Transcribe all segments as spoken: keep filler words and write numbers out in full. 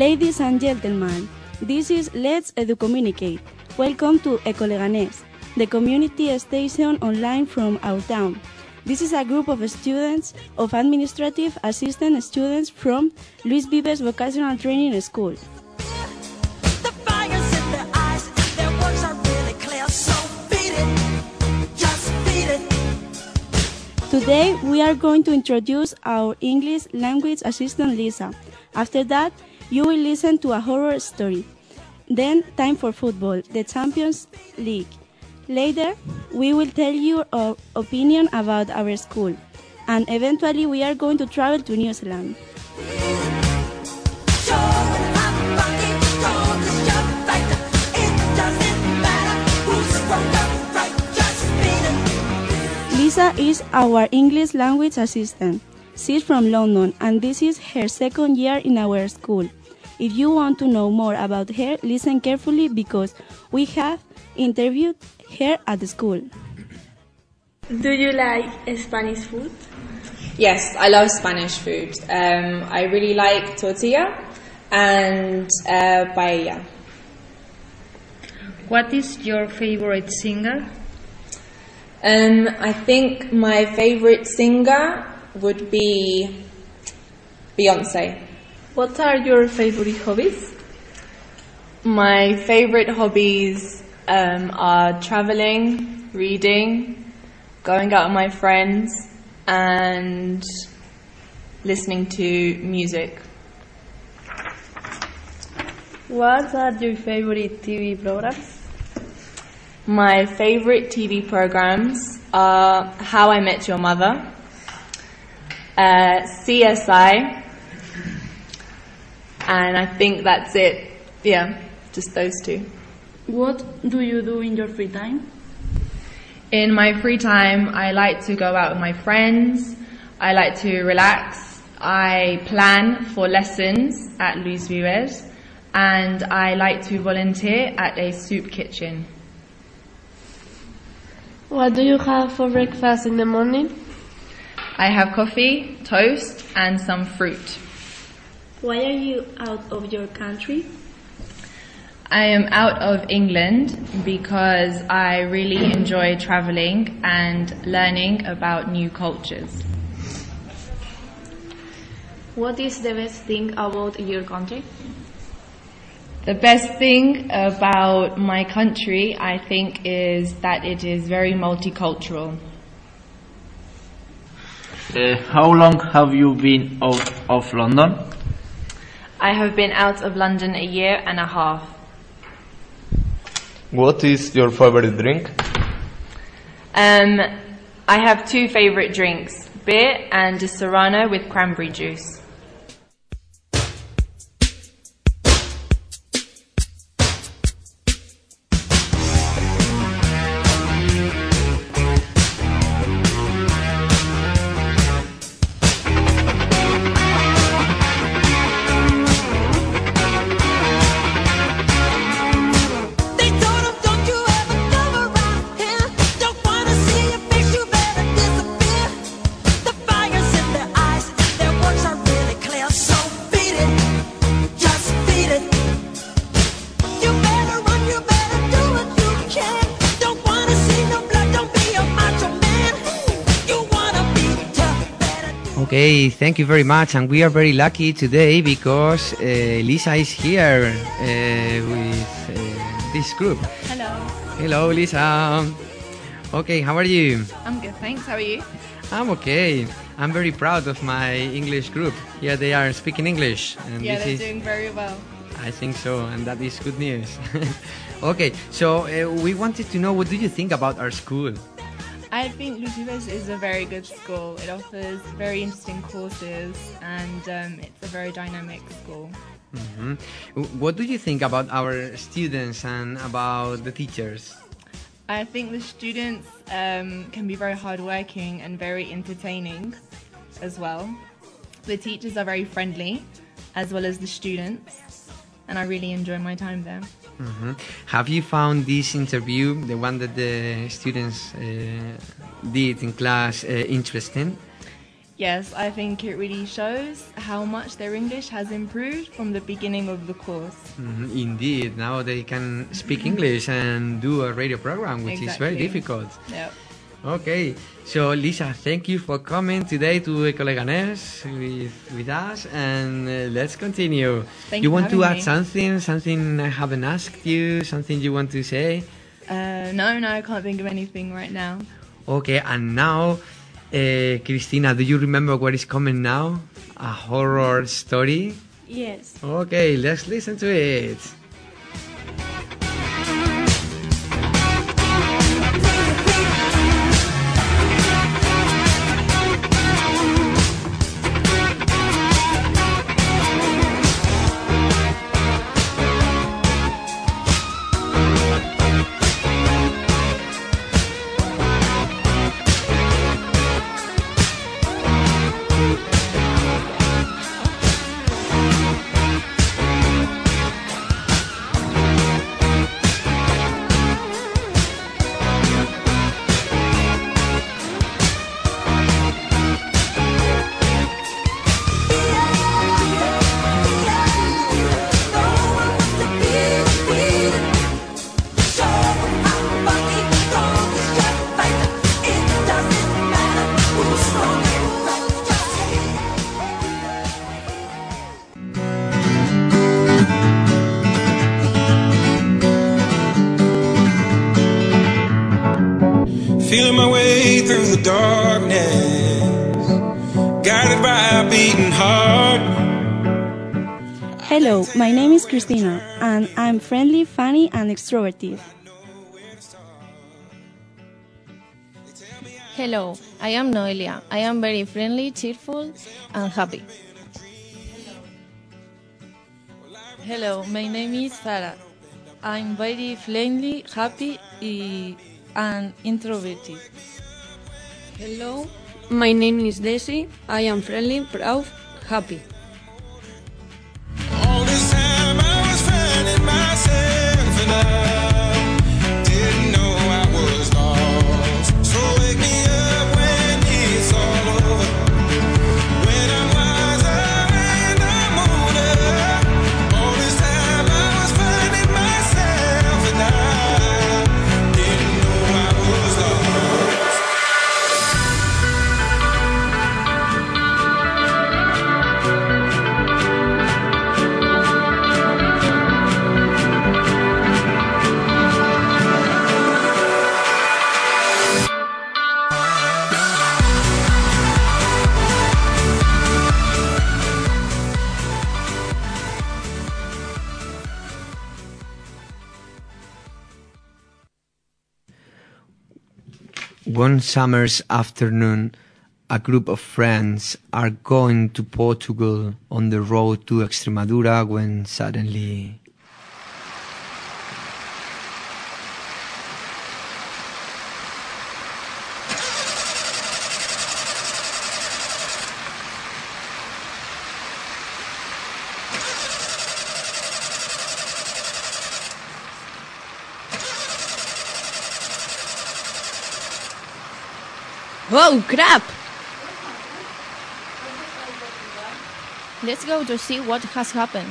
Ladies and gentlemen, this is Let's Educommunicate. Welcome to Ecoleganés, the community station online from our town. This is a group of students of administrative assistant students from Luis Vives Vocational Training School. Today we are going to introduce our English language assistant Lisa. After that, you will listen to a horror story. Then time for football, the Champions League. Later, we will tell you our opinion about our school. And eventually we are going to travel to New Zealand. Lisa is our English language assistant. She's from London and this is her second year in our school. If you want to know more about her, listen carefully because we have interviewed her at the school. Do you like Spanish food? Yes, I love Spanish food. Um, I really like tortilla and uh, paella. What is your favorite singer? Um, I think my favorite singer would be Beyonce. What are your favorite hobbies? My favorite hobbies um, are traveling, reading, going out with my friends, and listening to music. What are your favorite T V programs? My favorite T V programs are How I Met Your Mother, uh, C S I, and I think that's it. Yeah, just those two. What do you do in your free time? In my free time, I like to go out with my friends. I like to relax. I plan for lessons at Luis Vives, and I like to volunteer at a soup kitchen. What do you have for breakfast in the morning? I have coffee, toast, and some fruit. Why are you out of your country? I am out of England because I really enjoy traveling and learning about new cultures. What is the best thing about your country? The best thing about my country, I think, is that it is very multicultural. Uh, how long have you been out of London? I have been out of London a year and a half. What is your favorite drink? Um, I have two favorite drinks, beer and a Serrano with cranberry juice. Okay, thank you very much, and we are very lucky today because uh, Lisa is here uh, with uh, this group. Hello. Hello, Lisa. Okay, how are you? I'm good, thanks. How are you? I'm okay. I'm very proud of my English group. Here they are speaking English. And yeah, this they're is, doing very well. I think so, and that is good news. Okay, so uh, we wanted to know, what do you think about our school? I think Luis Vives is a very good school. It offers very interesting courses and um, it's a very dynamic school. Mm-hmm. What do you think about our students and about the teachers? I think the students um, can be very hardworking and very entertaining as well. The teachers are very friendly as well as the students, and I really enjoy my time there. Mm-hmm. Have you found this interview, the one that the students uh, did in class, uh, interesting? Yes, I think it really shows how much their English has improved from the beginning of the course. Mm, indeed, now they can speak English and do a radio program, which is very Exactly. difficult. Yep. Okay, so Lisa, thank you for coming today to Ecole Leganés with, with us, and uh, let's continue. Thank you you want for to having add me. something, something I haven't asked you, something you want to say? Uh, no, no, I can't think of anything right now. Okay, and now, uh, Christina, do you remember what is coming now? A horror story? Yes. Okay, let's listen to it. Feeling my way through the darkness, guided by a beating heart. Hello, my name is Christina, and I'm friendly, funny, and extroverted. Hello, I am Noelia. I am very friendly, cheerful, and happy. Hello, my name is Sara. I'm very friendly, happy, y- and introverted. Hello, my name is Daisy. I am friendly, proud, happy. All this time I was finding myself and I didn't know I was lost. So wake me up when it's all over, when I'm wiser and I'm older. All this time I was finding myself and I didn't know I was lost. One summer's afternoon, a group of friends are going to Portugal on the road to Extremadura when suddenly... Whoa, crap! Let's go to see what has happened.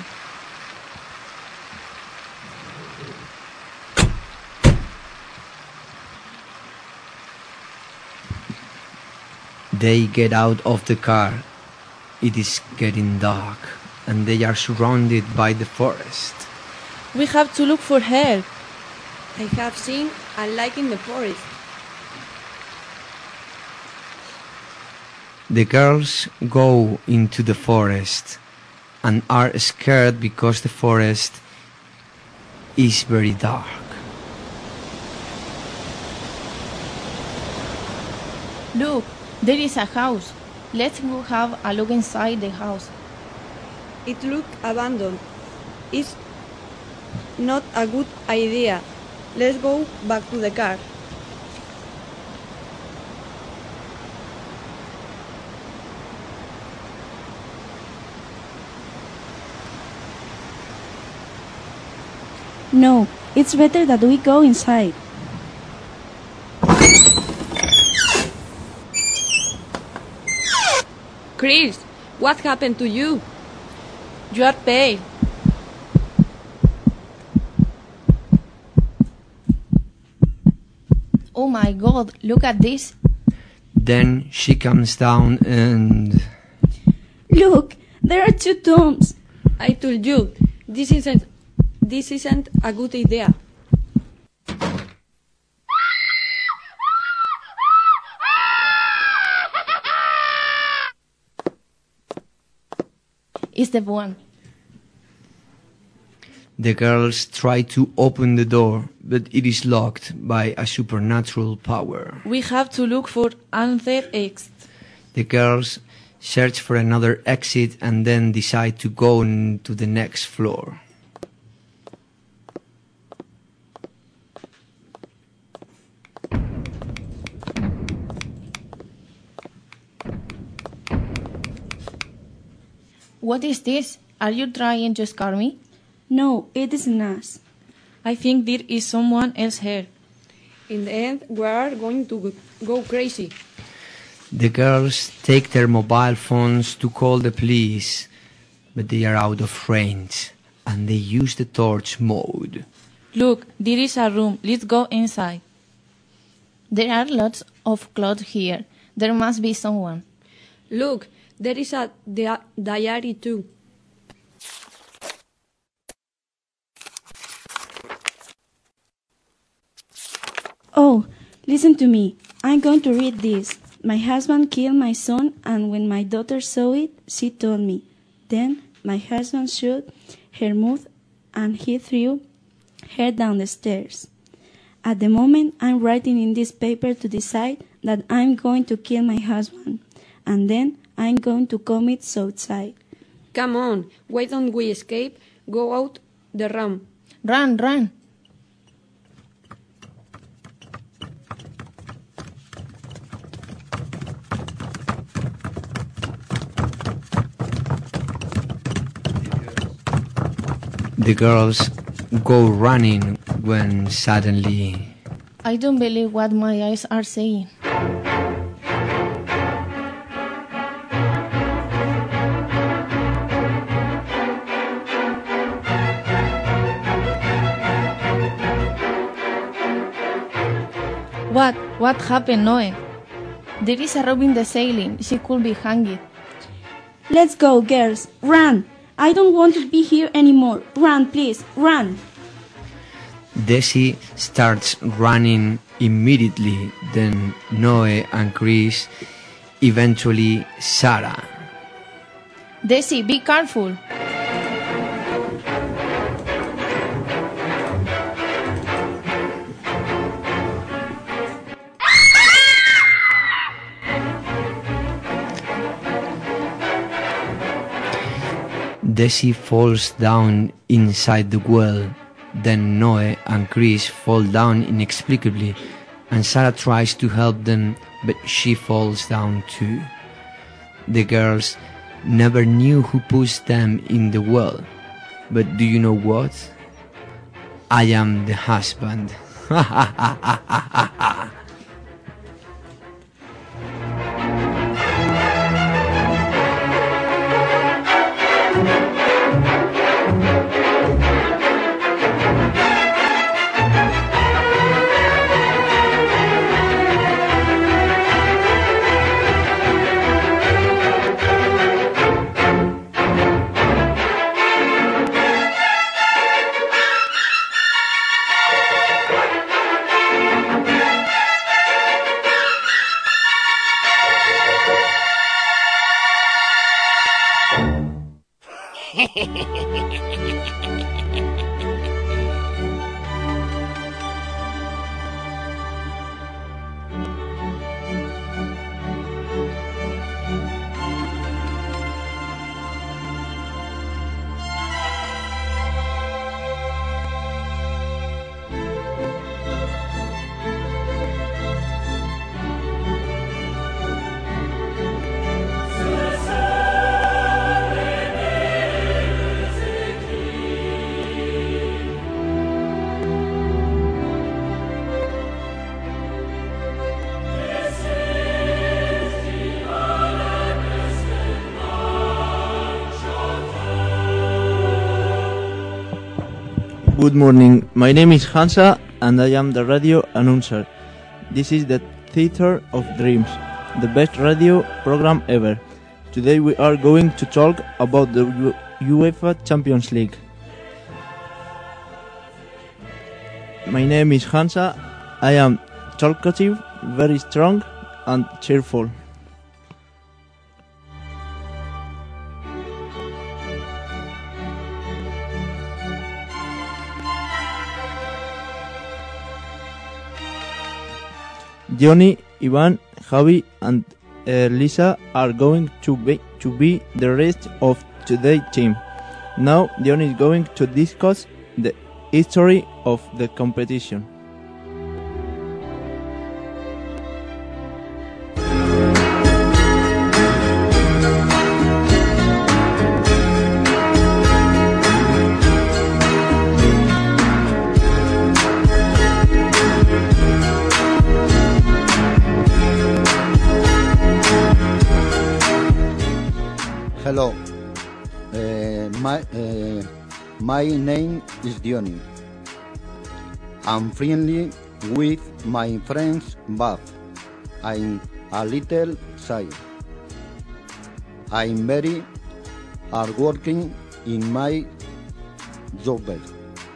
They get out of the car. It is getting dark, and they are surrounded by the forest. We have to look for help. I have seen a light in the forest. The girls go into the forest and are scared because the forest is very dark. Look, there is a house. Let's go have a look inside the house. It looks abandoned. It's not a good idea. Let's go back to the car. No, it's better that we go inside. Chris, what happened to you? You are pale. Oh my god, look at this. Then she comes down and... Look, there are two tombs. I told you, this isn't, this isn't a good idea. It's the one. The girls try to open the door, but it is locked by a supernatural power. We have to look for another exit. The girls search for another exit and then decide to go n- to the next floor. What is this? Are you trying to scare me? No, it is not. I think there is someone else here. In the end, we are going to go crazy. The girls take their mobile phones to call the police, but they are out of range, and they use the torch mode. Look, there is a room. Let's go inside. There are lots of clothes here. There must be someone. Look, there is a di- diary too. Oh, listen to me. I'm going to read this. My husband killed my son, and when my daughter saw it, she told me. Then my husband shot her mouth, and he threw her down the stairs. At the moment, I'm writing in this paper to decide that I'm going to kill my husband, and then I'm going to commit suicide. Come on, why don't we escape? Go out the room. Run, run. The girls go running when suddenly... I don't believe what my eyes are saying. What? What happened, Noe? There is a rope in the ceiling. She could be hanged. Let's go, girls. Run! I don't want to be here anymore. Run, please. Run! Desi starts running immediately, then Noe and Chris, eventually Sarah. Desi, be careful. Desi falls down inside the well. Then Noe and Chris fall down inexplicably, and Sarah tries to help them, but she falls down too. The girls never knew who pushed them in the well. But do you know what? I am the husband. Ha ha ha ha ha ha. Good morning. My name is Hansa and I am the radio announcer. This is the Theater of Dreams, the best radio program ever. Today we are going to talk about the U- UEFA Champions League. My name is Hansa. I am talkative, very strong and cheerful. Johnny, Ivan, Javi and uh, Lisa are going to be, to be the rest of today's team. Now Johnny is going to discuss the history of the competition. Hello, uh, my uh, my name is Diony. I'm friendly with my friends, but I'm a little shy. I'm very hardworking in my job. Uh,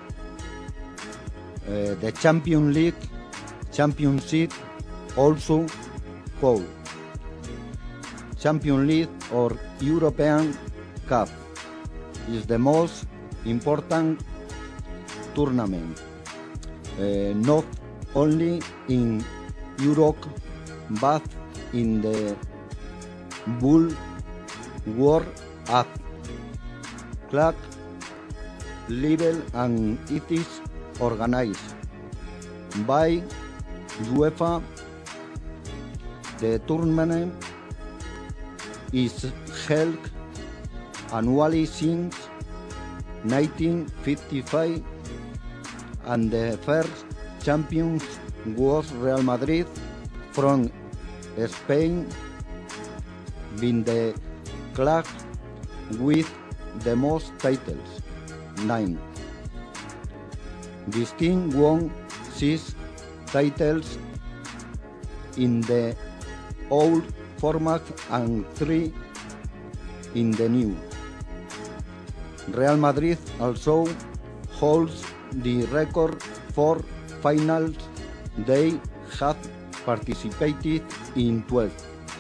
the Champions League, Championship, also called Champions League or European Cup, is the most important tournament, uh, not only in Europe but in the whole world at club level, and it is organized by UEFA. The tournament is held annually since nineteen fifty-five, and the first champion was Real Madrid from Spain, being the club with the most titles, nine. This team won six titles in the old format and three in the new. Real Madrid also holds the record for finals. They have participated in twelve.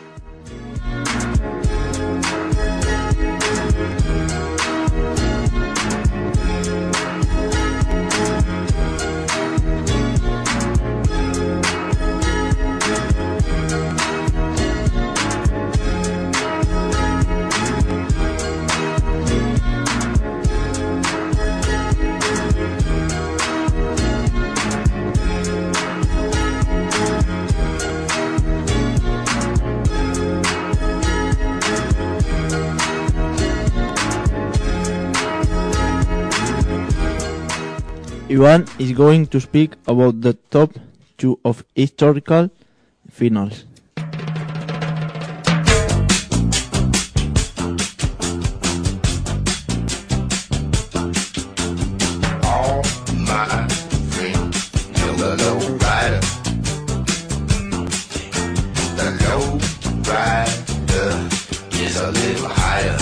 Ivan is going to speak about the top two of historical finals. All my friends know the low rider. The low rider is a little higher.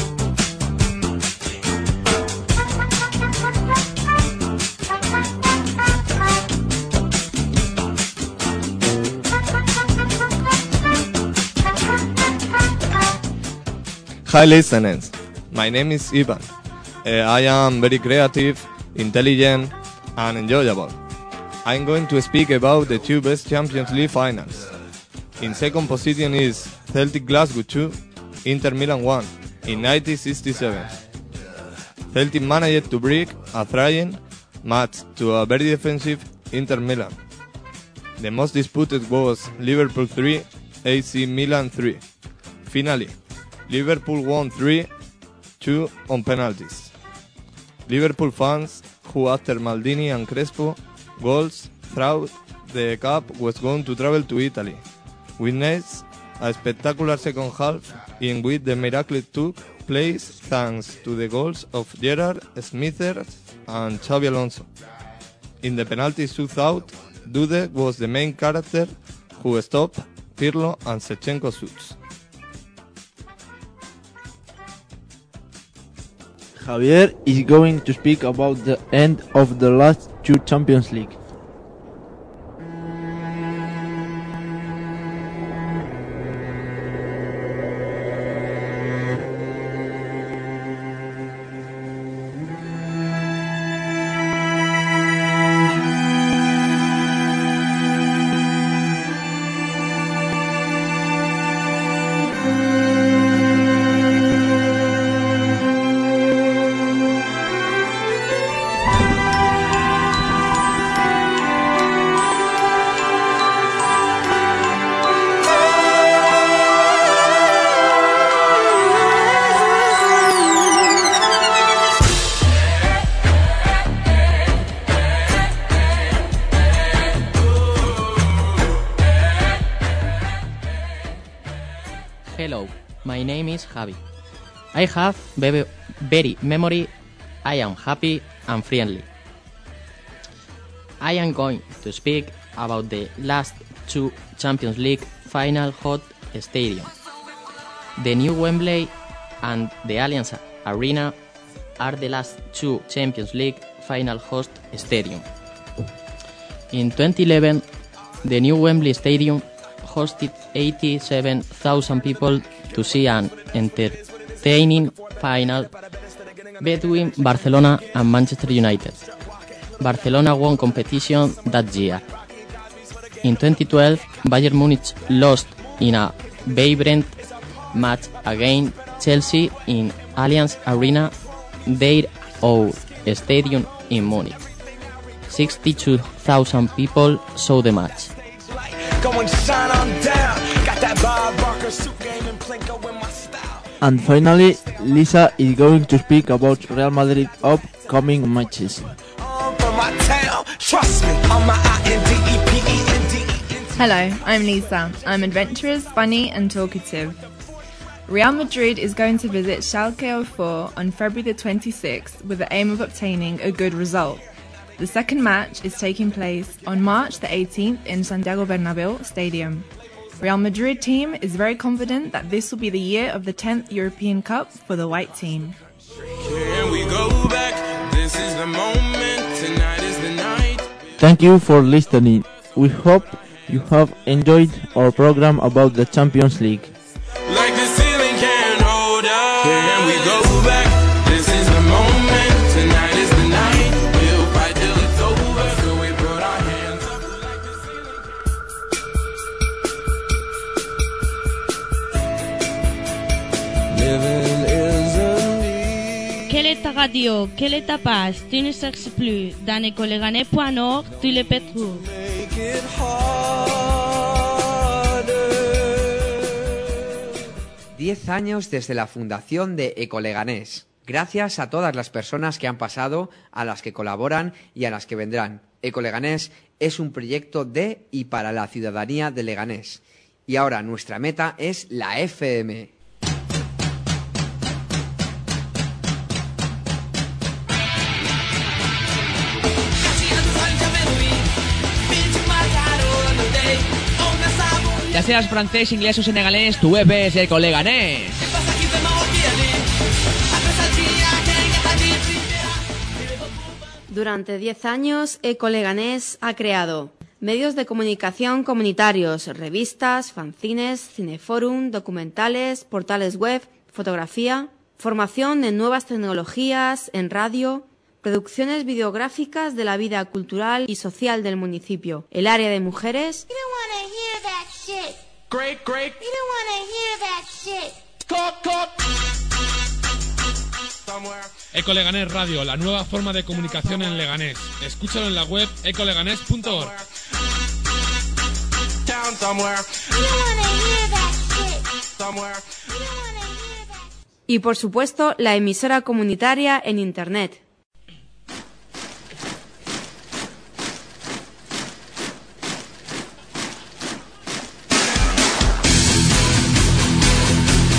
Hi listeners, my name is Ivan. Uh, I am very creative, intelligent and enjoyable. I'm going to speak about the two best Champions League finals. In second position is Celtic Glasgow two, Inter Milan one in nineteen sixty-seven. Celtic managed to break a trying match to a very defensive Inter Milan. The most disputed was Liverpool three, A C Milan three. Finally, Liverpool won three two on penalties. Liverpool fans, who after Maldini and Crespo goals throughout the cup was going to travel to Italy, witnessed a spectacular second half in which the miracle took place thanks to the goals of Gerrard, Smithers and Xabi Alonso. In the penalty shootout, Dude was the main character who stopped Pirlo and Shevchenko shoots. Javier is going to speak about the end of the last two Champions League. Hello, my name is Javi. I have very, very memory. I am happy and friendly. I am going to speak about the last two Champions League final hot stadium. The new Wembley and the Allianz Arena are the last two Champions League final host stadium. In twenty eleven, the new Wembley Stadium hosted eighty-seven thousand people to see an entertaining final between Barcelona and Manchester United. Barcelona won competition that year. In twenty twelve, Bayern Munich lost in a vibrant match against Chelsea in Allianz Arena, their own stadium in Munich. sixty-two thousand people saw the match. And finally, Lisa is going to speak about Real Madrid upcoming matches. Hello, I'm Lisa. I'm adventurous, funny and talkative. Real Madrid is going to visit Schalke oh four on February the twenty-sixth with the aim of obtaining a good result. The second match is taking place on March the eighteenth in Santiago Bernabeu Stadium. Real Madrid team is very confident that this will be the year of the tenth European Cup for the white team. Thank you for listening. We hope you have enjoyed our program about the Champions League. Like the ceiling can't hold us. Can we go back? This is the moment. Tonight is the night. We'll fight till it's over. So we put our hands up like the ceiling. Living isn't Quelle est ta radio? Quelle est ta page? Tu ne cherches plus. Dans écoleganais point org, tu le peux trouver. make it harder. Diez años desde la fundación de Ecoleganés. Gracias a todas las personas que han pasado, a las que colaboran y a las que vendrán. Ecoleganés es un proyecto de y para la ciudadanía de Leganés. Y ahora nuestra meta es la F M. Ya seas francés, inglés o senegalés, tu web es Ecoleganés. Durante diez años, Ecoleganés ha creado medios de comunicación comunitarios, revistas, fanzines, cineforum, documentales, portales web, fotografía, formación en nuevas tecnologías, en radio, producciones videográficas de la vida cultural y social del municipio, el área de mujeres, Great, great. You don't want to hear that shit. Cut, cut. Ecoleganés Radio, la nueva forma de comunicación en Leganés. Escúchalo en la web ecoleganés punto org. Down somewhere. You don't want to hear that shit. Somewhere. You don't want to hear that. y por supuesto la emisora comunitaria en Internet.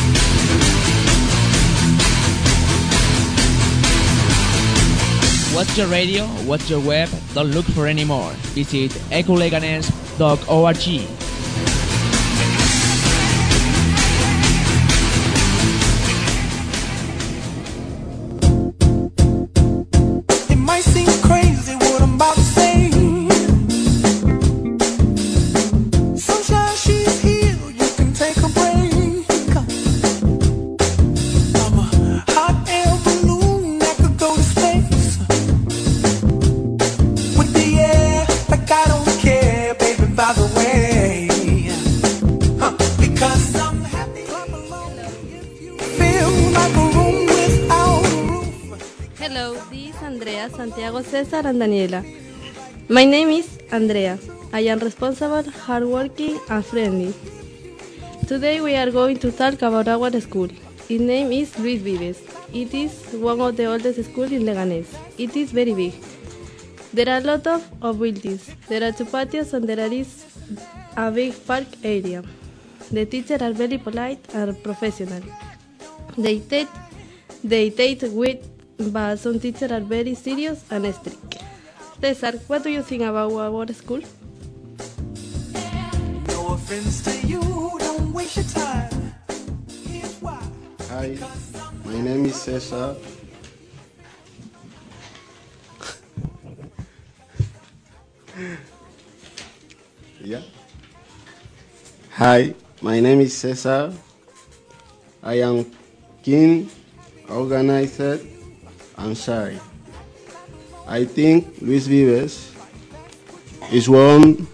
What's Watch your radio, watch your web, don't look for any more. Visit ecoleganes dot org. It might seem crazy what I'm about to say. Sunshine, she's here, you can take a break. I'm a hot air balloon that could go to space. With the air, like I don't care, baby, by the way. Huh, because I'm happy, clap along if you feel like a room without a roof. Hello, this is Andrea, Santiago, Cesar, and Daniela. My name is Andrea. I am responsible, hardworking, and friendly. Today we are going to talk about our school. Its name is Luis Vives. It is one of the oldest schools in Leganés. It is very big. There are a lot of, of buildings. There are two patios and there is a big park area. The teachers are very polite and professional. They take, they take with, but some teachers are very serious and strict. Cesar, what do you think about our school? No offense to you, don't waste your time. Here's why. Hi, my name is Cesar. Yeah. Hi, my name is Cesar. I am keen, organized, and shy. I think Luis Vives is one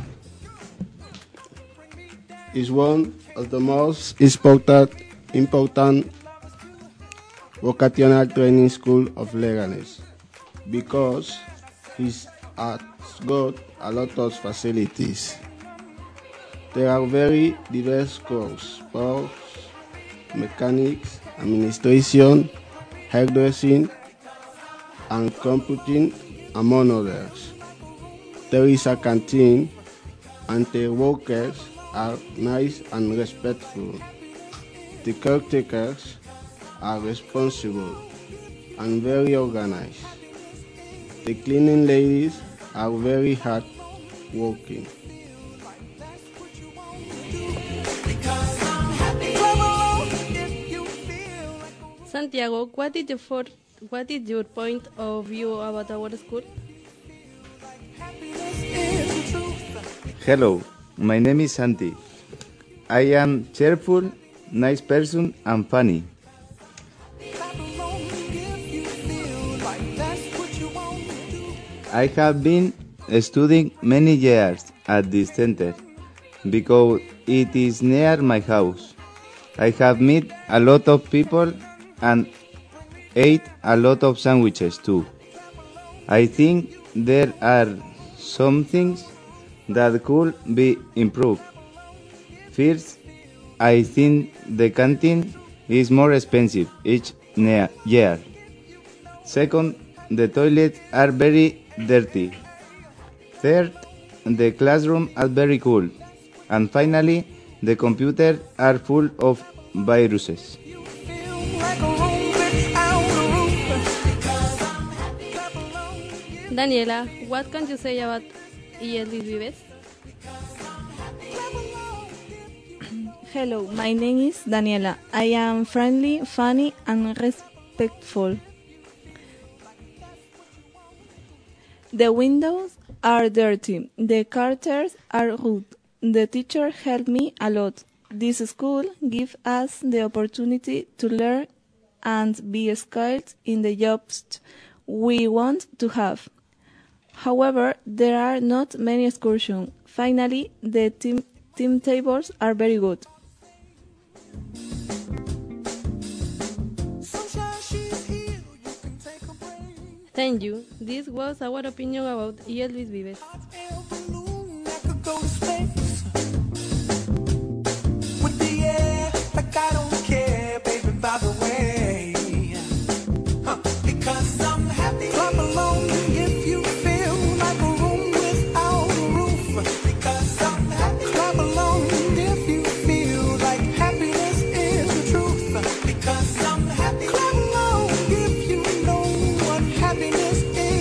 is one of the most important important vocational training school of Leganés because he's has got a lot of facilities. There are very diverse courses: sports, mechanics, administration, hairdressing, and computing, among others. There is a canteen, and the workers are nice and respectful. The caretakers are responsible and very organized. The cleaning ladies are very hard working. Santiago, what is your for, what is your point of view about our school? Hello, my name is Santi. I am cheerful, nice person, and funny. I have been studying many years at this center because it is near my house. I have met a lot of people and ate a lot of sandwiches too. I think there are some things that could be improved. First, I think the canteen is more expensive each year. Second, the toilets are very dirty. Third, the classrooms are very cool. And finally, the computers are full of viruses. Daniela, what can you say about I E Luis Vives? Hello, my name is Daniela. I am friendly, funny, and respectful. The windows are dirty. The characters are good. The teacher helped me a lot. This school gives us the opportunity to learn and be skilled in the jobs we want to have. However, there are not many excursions. Finally, the team, team tables are very good. Thank you. This was our opinion about I E Luis Vives. With the air, like I don't care, baby, by the way. Huh, because I'm happy. Clap along if you feel like a room without a roof. Because I'm happy. Clap along if you feel like happiness is the truth. Because I'm happy. Clap along if you know what happiness is.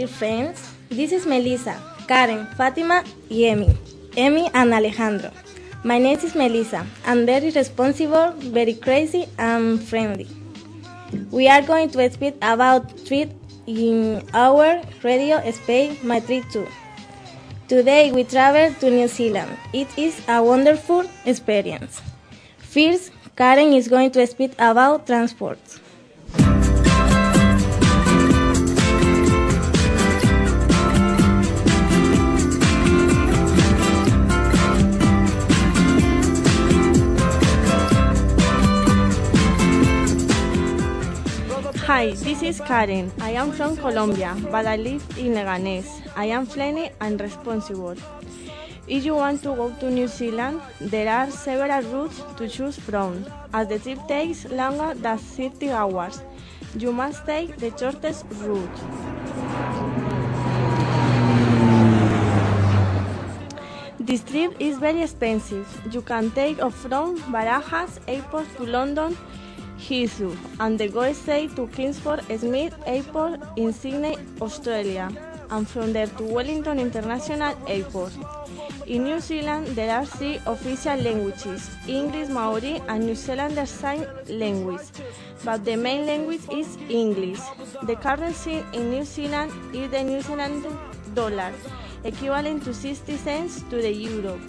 friends. This is Melissa, Karen, Fatima, y Emi. Emi and Alejandro. My name is Melissa. I'm very responsible, very crazy, and friendly. We are going to speak about treat in our radio space, My Treat Too. Today we travel to New Zealand. It is a wonderful experience. First, Karen is going to speak about transport. Hi, this is Karen. I am from Colombia, but I live in Leganés. I am friendly and responsible. If you want to go to New Zealand, there are several routes to choose from. As the trip takes longer than thirty hours, you must take the shortest route. This trip is very expensive. You can take off from Barajas Airport to London Heathrow and the go straight to Kingsford Smith Airport in Sydney, Australia, and from there to Wellington International Airport. In New Zealand, there are three official languages, English, Maori, and New Zealander Sign Language, but the main language is English. The currency in New Zealand is the New Zealand dollar, equivalent to sixty cents to the euro.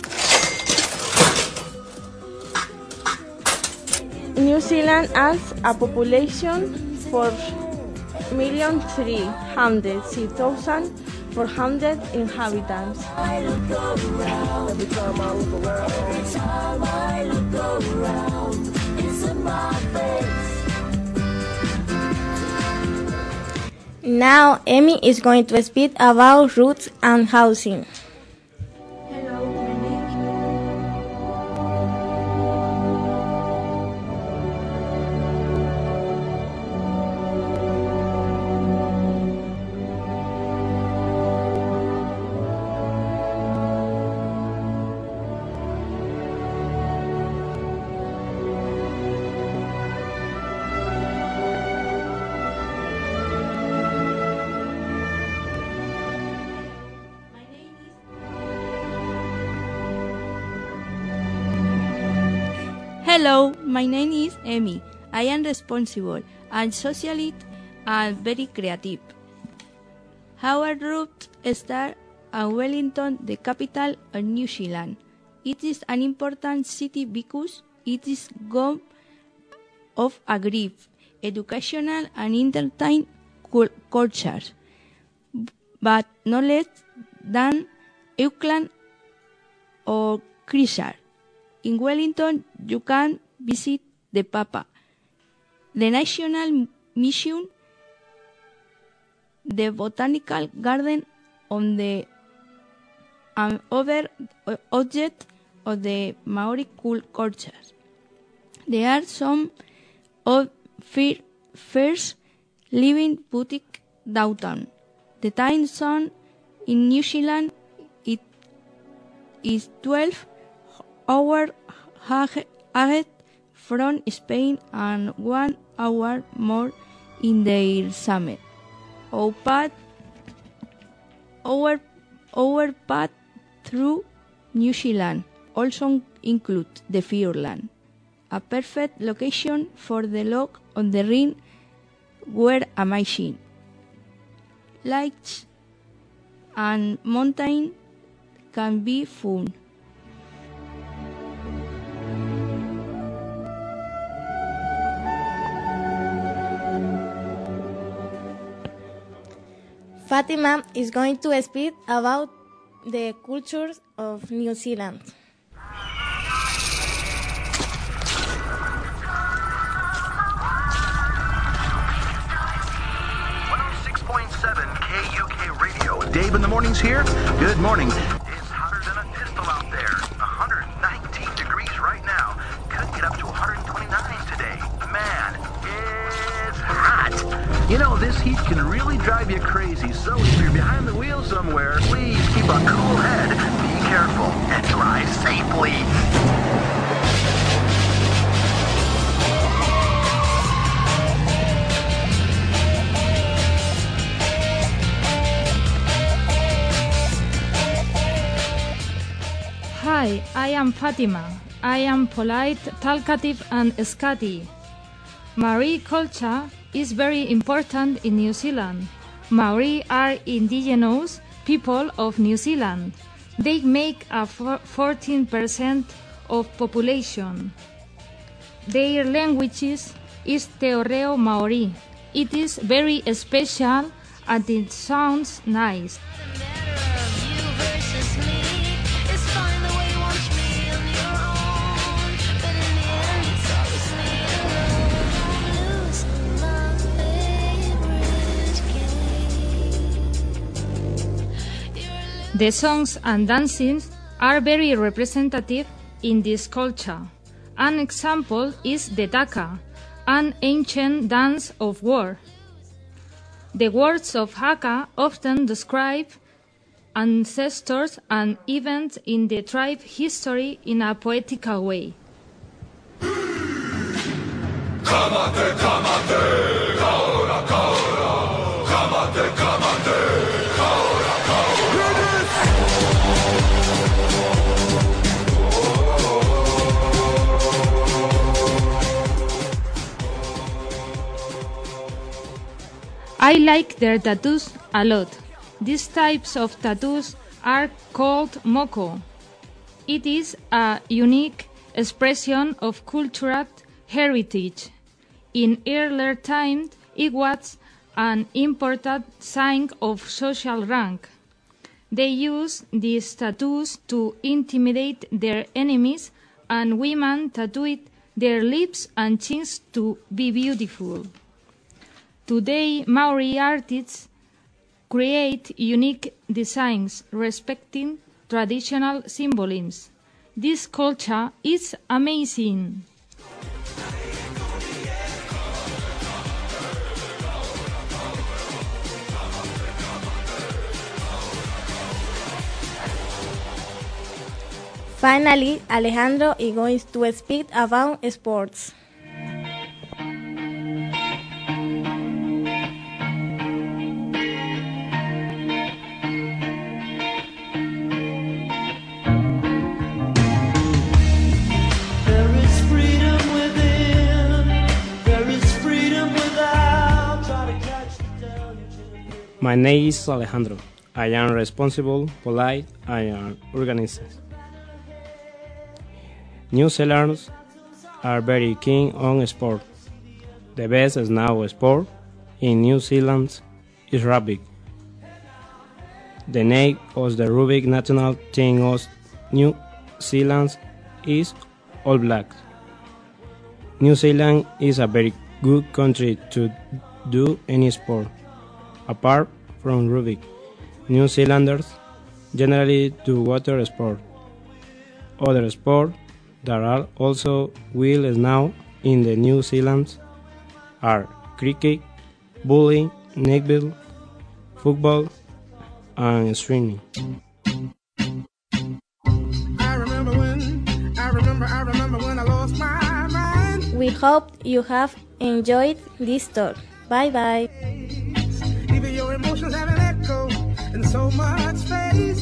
New Zealand has a population four million three hundred six thousand four hundred inhabitants. Now, Emi is going to speak about routes and housing. Hello, my name is Emi. I am responsible and socialite and very creative. Our route starts at Wellington, the capital of New Zealand. It is an important city because it is home of a great educational and entertainment culture, but no less than Auckland or Christchurch. In Wellington, you can visit the Papa, the National Museum, the Botanical Garden, on the and other objects of the Maori culture. There are some of the first living boutique downtown. The time zone in New Zealand it is twelve hours ahead from Spain and one hour more in the summer. Our path, our, our path through New Zealand also includes the Fiordland, a perfect location for the log on the ring where amazing lakes and mountain can be found. Fatima is going to speak about the cultures of New Zealand. one oh six point seven K U K Radio. Dave in the mornings here. Good morning. It's hotter than a pistol out there. one hundred nineteen degrees right now. Could get up to one hundred twenty-nine today. Man, it's hot. You know, this heat can really drive you crazy, so if you're behind the wheel somewhere, please keep a cool head, be careful, and drive safely. Hi, I am Fatima. I am polite, talkative, and scatty. Maori culture is very important in New Zealand. Maori are indigenous people of New Zealand. They make a fourteen percent of population. Their language is Te Reo Maori. It is very special and it sounds nice. The songs and dances are very representative in this culture. An example is the Taka, an ancient dance of war. The words of Haka often describe ancestors and events in the tribe history in a poetical way. Kamate, kamate, kaora, kaora. Kamate, kamate, kaora, kaora. I like their tattoos a lot. These types of tattoos are called moko. It is a unique expression of cultural heritage. In earlier times, it was an important sign of social rank. They used these tattoos to intimidate their enemies, and women tattooed their lips and chins to be beautiful. Today, Maori artists create unique designs respecting traditional symbolisms. This culture is amazing. Finally, Alejandro is going to speak about sports. My name is Alejandro. I am responsible, polite, and organized. New Zealanders are very keen on sport. The best snow sport in New Zealand is rugby. The name of the rugby national team of New Zealand is All Blacks. New Zealand is a very good country to do any sport. Apart from rugby, New Zealanders generally do water sport. Other sports that are also well known in the New Zealand are cricket, bowling, netball, football, and swimming. I remember when, I remember, I remember when I lost my mind. We hope you have enjoyed this talk. Bye bye. Even your emotions have an echo in so much space.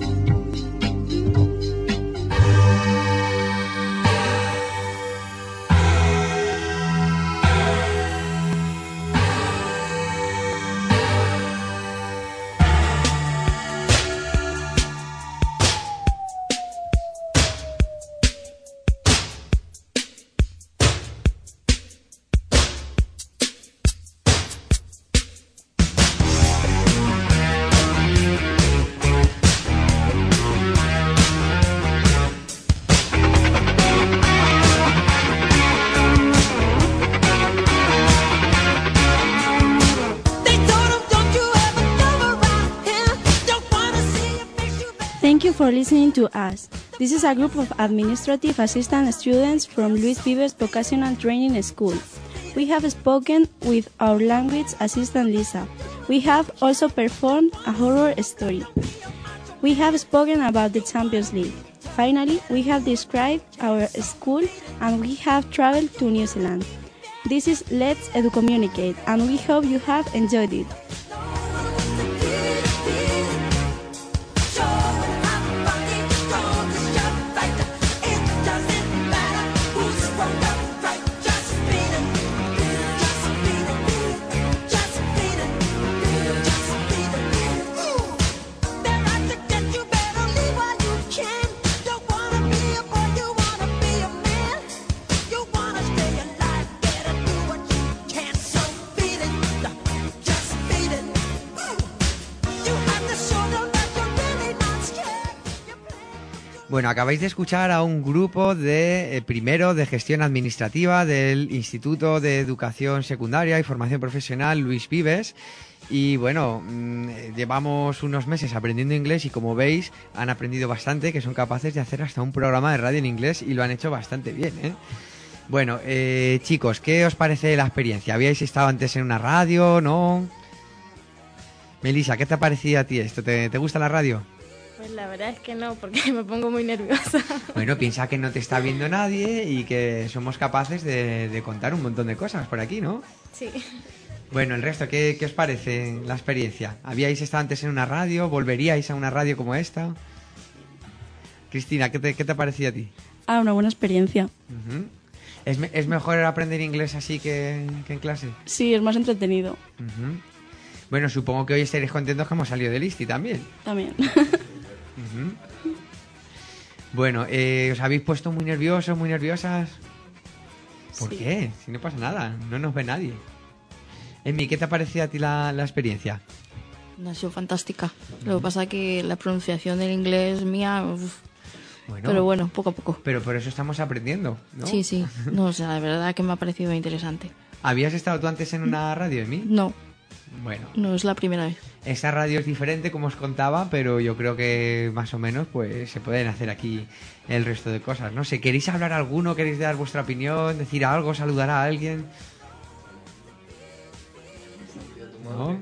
Thank you for listening to us. This is a group of administrative assistant students from Luis Vives Vocational Training School. We have spoken with our language assistant Lisa. We have also performed a horror story. We have spoken about the Champions League. Finally, we have described our school and we have traveled to New Zealand. This is Let's Educommunicate and we hope you have enjoyed it. Show Bueno, acabáis de escuchar a un grupo de eh, primero de gestión administrativa del Instituto de Educación Secundaria y Formación Profesional Luis Vives. Y bueno, mmm, llevamos unos meses aprendiendo inglés y como veis han aprendido bastante, que son capaces de hacer hasta un programa de radio en inglés y lo han hecho bastante bien, ¿eh? Bueno, eh, chicos, ¿qué os parece la experiencia? ¿Habíais estado antes en una radio, no? Melissa, ¿qué te ha parecido a ti esto? ¿Te, te gusta la radio? Pues la verdad es que no, porque me pongo muy nerviosa. Bueno, piensa que no te está viendo nadie y que somos capaces de, de contar un montón de cosas por aquí, ¿no? Sí. Bueno, el resto, ¿qué, qué os parece la experiencia? ¿Habíais estado antes en una radio? ¿Volveríais a una radio como esta? Cristina, ¿qué te, qué te ha parecido a ti? Ah, una buena experiencia. Uh-huh. ¿Es, me- ¿Es mejor aprender inglés así que, que en clase? Sí, es más entretenido. Uh-huh. Bueno, supongo que hoy estaréis contentos que hemos salido del ISTI también. También. Uh-huh. Bueno, eh, ¿os habéis puesto muy nerviosos, muy nerviosas? ¿Por Sí. qué? Si no pasa nada, no nos ve nadie. Emi, ¿qué te ha parecido a ti la, la experiencia? Ha sido fantástica. Lo que pasa es que la pronunciación del inglés mía... uf. Bueno, Pero bueno, poco a poco. Pero por eso estamos aprendiendo, ¿no? Sí, sí. No, o sea, la verdad que me ha parecido interesante. ¿Habías estado tú antes en una radio, Emi? No, Bueno, no es la primera vez. esta radio es diferente, como os contaba, pero yo creo que más o menos pues se pueden hacer aquí el resto de cosas. No sé, ¿queréis hablar alguno? ¿Queréis dar vuestra opinión? ¿Decir algo? ¿Saludar a alguien? ¿No?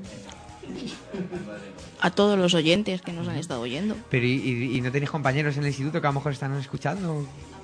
A todos los oyentes que nos han estado oyendo. Pero ¿y, y- y no tenéis compañeros en el instituto que a lo mejor están escuchando?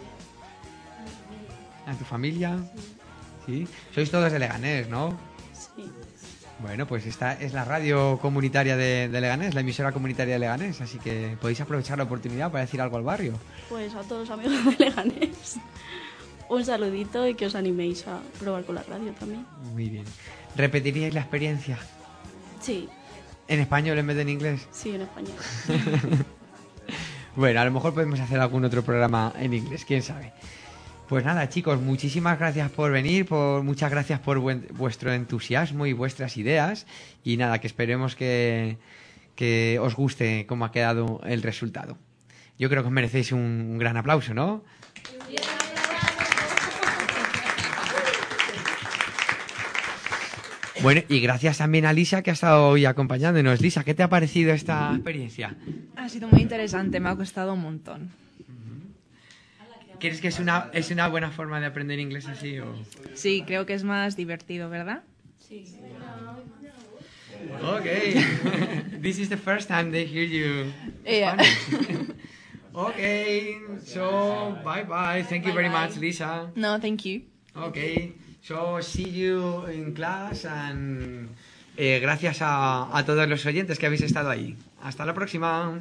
¿A tu familia? ¿Sí? Sois todos de Leganés, ¿no? Sí. Bueno, pues esta es la radio comunitaria de, de Leganés, la emisora comunitaria de Leganés, así que podéis aprovechar la oportunidad para decir algo al barrio. Pues a todos los amigos de Leganés, un saludito y que os animéis a probar con la radio también. Muy bien. ¿Repetiríais la experiencia Sí, en español en vez de en inglés? sí, en español. Bueno, a lo mejor podemos hacer algún otro programa en inglés, quién sabe. Pues nada, chicos, muchísimas gracias por venir, por muchas gracias por buen- vuestro entusiasmo y vuestras ideas. Y nada, que esperemos que, que os guste cómo ha quedado el resultado. Yo creo que os merecéis un, un gran aplauso, ¿no? Bueno, y gracias también a Lisa, que ha estado hoy acompañándonos. Lisa, ¿qué te ha parecido esta experiencia? Ha sido muy interesante, me ha costado un montón. ¿Crees que es una, es una buena forma de aprender inglés así? O... Sí, creo que es más divertido, ¿verdad? Sí. Okay. This is the first time they hear you Yeah. Spanish. Okay, so bye bye. Thank you very much, Lisa. No, thank you. Okay, so see you in class and eh, gracias a, a todos los oyentes que habéis estado ahí. Hasta la próxima.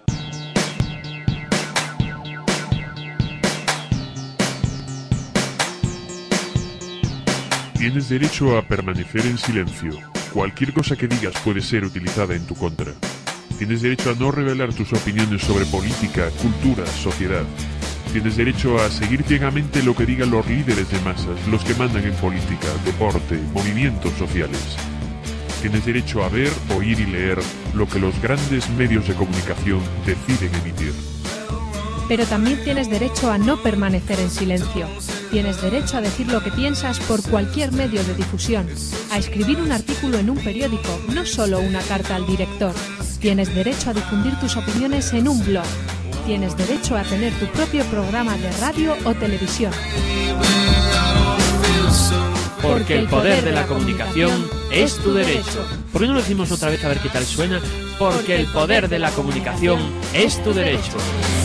Tienes derecho a permanecer en silencio. Cualquier cosa que digas puede ser utilizada en tu contra. Tienes derecho a no revelar tus opiniones sobre política, cultura, sociedad. Tienes derecho a seguir ciegamente lo que digan los líderes de masas, los que mandan en política, deporte, movimientos sociales. Tienes derecho a ver, oír y leer lo que los grandes medios de comunicación deciden emitir. Pero también tienes derecho a no permanecer en silencio. Tienes derecho a decir lo que piensas por cualquier medio de difusión, a escribir un artículo en un periódico, no solo una carta al director. Tienes derecho a difundir tus opiniones en un blog. Tienes derecho a tener tu propio programa de radio o televisión. Porque el poder de la comunicación es tu derecho. ¿Por qué no lo decimos otra vez a ver qué tal suena? Porque el poder de la comunicación es tu derecho.